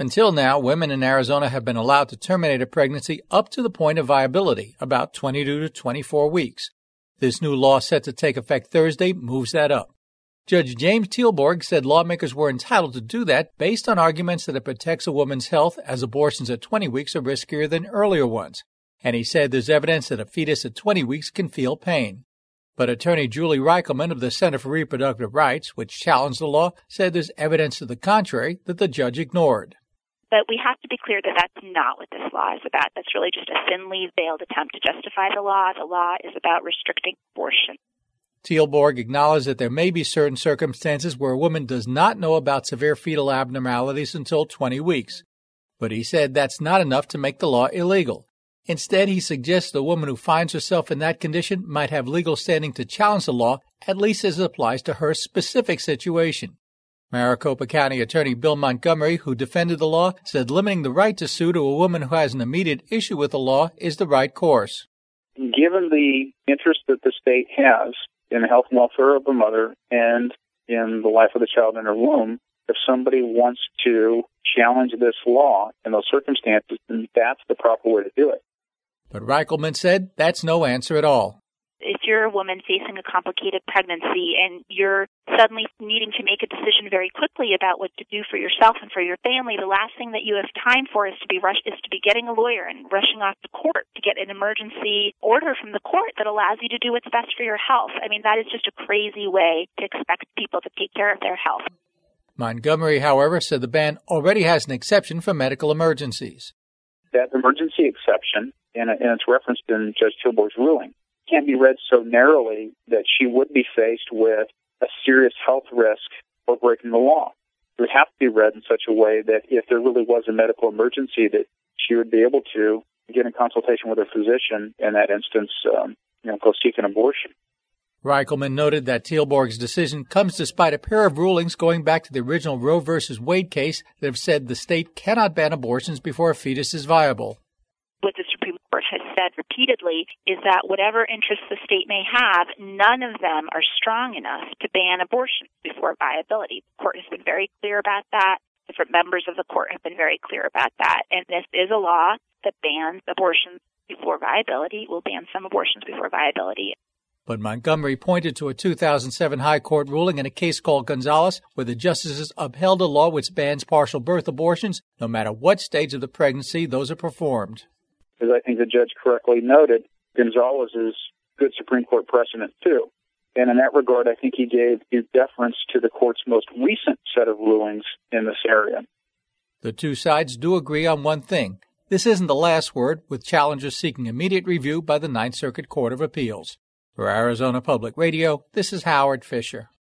Until now, women in Arizona have been allowed to terminate a pregnancy up to the point of viability, about 22 to 24 weeks. This new law set to take effect Thursday moves that up. Judge James Teelborg said lawmakers were entitled to do that based on arguments that it protects a woman's health, as abortions at 20 weeks are riskier than earlier ones. And he said there's evidence that a fetus at 20 weeks can feel pain. But attorney Julie Reichelman of the Center for Reproductive Rights, which challenged the law, said there's evidence to the contrary that the judge ignored. But we have to be clear that that's not what this law is about. That's really just a thinly veiled attempt to justify the law. The law is about restricting abortion. Teelborg acknowledged that there may be certain circumstances where a woman does not know about severe fetal abnormalities until 20 weeks. But he said that's not enough to make the law illegal. Instead, he suggests the woman who finds herself in that condition might have legal standing to challenge the law, at least as it applies to her specific situation. Maricopa County Attorney Bill Montgomery, who defended the law, said limiting the right to sue to a woman who has an immediate issue with the law is the right course. Given the interest that the state has in the health and welfare of the mother and in the life of the child in her womb, if somebody wants to challenge this law in those circumstances, then that's the proper way to do it. But Reichelman said that's no answer at all. If you're a woman facing a complicated pregnancy and you're suddenly needing to make a decision very quickly about what to do for yourself and for your family, the last thing that you have time for is to be getting a lawyer and rushing off to court to get an emergency order from the court that allows you to do what's best for your health. I mean, that is just a crazy way to expect people to take care of their health. Montgomery, however, said the ban already has an exception for medical emergencies. That emergency exception, and it's referenced in Judge Teelborg's ruling, can't be read so narrowly that she would be faced with a serious health risk for breaking the law. It would have to be read in such a way that if there really was a medical emergency, that she would be able to get in consultation with her physician, in that instance, go seek an abortion. Reichelman noted that Teelborg's decision comes despite a pair of rulings going back to the original Roe v. Wade case that have said the state cannot ban abortions before a fetus is viable. What the Supreme Court has said repeatedly is that whatever interests the state may have, none of them are strong enough to ban abortions before viability. The court has been very clear about that. Different members of the court have been very clear about that. And this is a law that bans abortions before viability, will ban some abortions before viability. But Montgomery pointed to a 2007 High Court ruling in a case called Gonzalez, where the justices upheld a law which bans partial birth abortions, no matter what stage of the pregnancy those are performed. As I think the judge correctly noted, Gonzalez is good Supreme Court precedent, too. And in that regard, I think he gave due deference to the court's most recent set of rulings in this area. The two sides do agree on one thing. This isn't the last word, with challengers seeking immediate review by the Ninth Circuit Court of Appeals. For Arizona Public Radio, this is Howard Fisher.